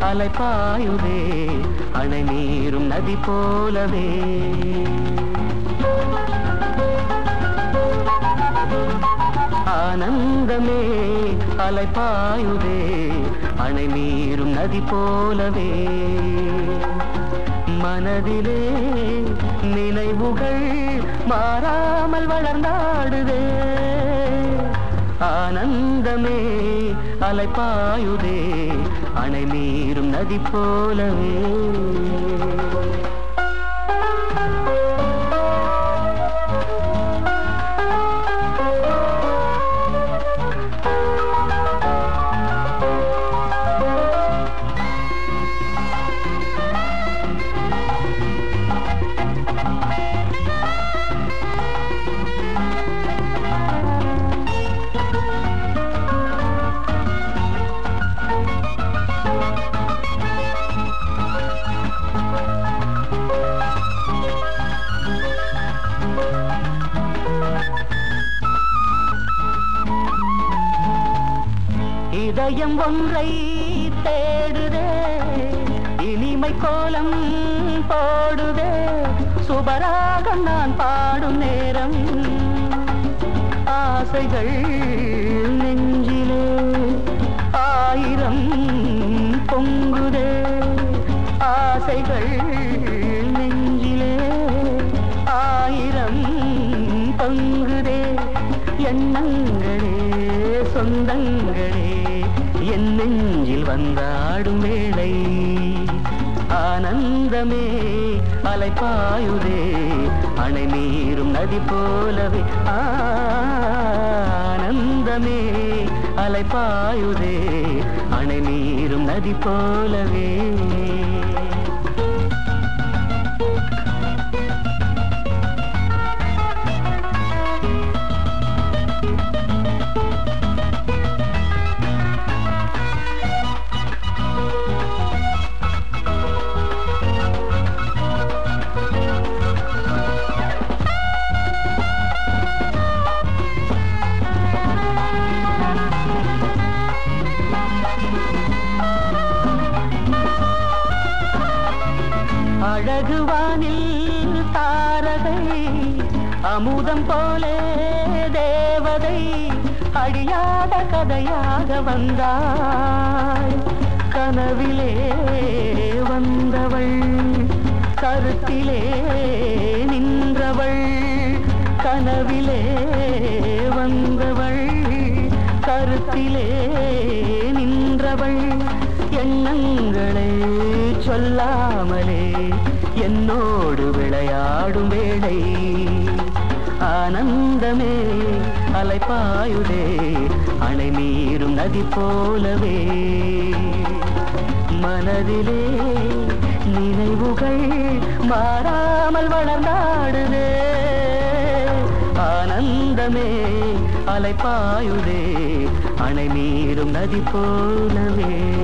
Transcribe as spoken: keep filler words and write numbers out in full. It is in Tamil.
அலைப்பாயுதே அணை நீரும் நதி போலவே. ஆனந்தமே அலைப்பாயுதே அணை நீரும் நதி போலவே. மனதிலே நினைவுகள் மாறாமல் வளர்ந்தாடுதே. ஆனந்தமே அலைப்பாயுதே அணை நீரும் நதி போலவே. இதயம் ஒன்றை தேடுதே இனிமை கோலம் போடுதே. சுபராகம் நான் பாடும் நேரம் ஆசைகள் நெஞ்சிலே ஆயிரம் பொங்குதே. ஆசைகள் நெஞ்சிலே ஆயிரம் பொங்குதே. எண்ணங்களே சொந்தங்களே என் நெஞ்சில் வந்தாடும் வேளை. ஆனந்தமே அலைப்பாயுதே அணை நீரும் நதி போலவே. ஆனந்தமே அலைப்பாயுதே அணை நீரும் நதி போலவே. அழகுவானில் தாரகை அமுதம் போலே தேவதை அடியாத கதையாக வந்தாள். கனவிலே வந்தவள் கருத்திலே நின்றவள். கனவிலே வந்தவள் கருத்திலே நின்றவள். எண்ணங்களே சொல்லாமலே என்னோடு விளையாடும் வேளை. ஆனந்தமே அலைப்பாயுதே அணை நீரும் நதி போலவே. மனதிலே நினைவுகள் மாறாமல் வளர்ந்தாடுதே. ஆனந்தமே அலைப்பாயுதே அணை நீரும் நதி போலவே.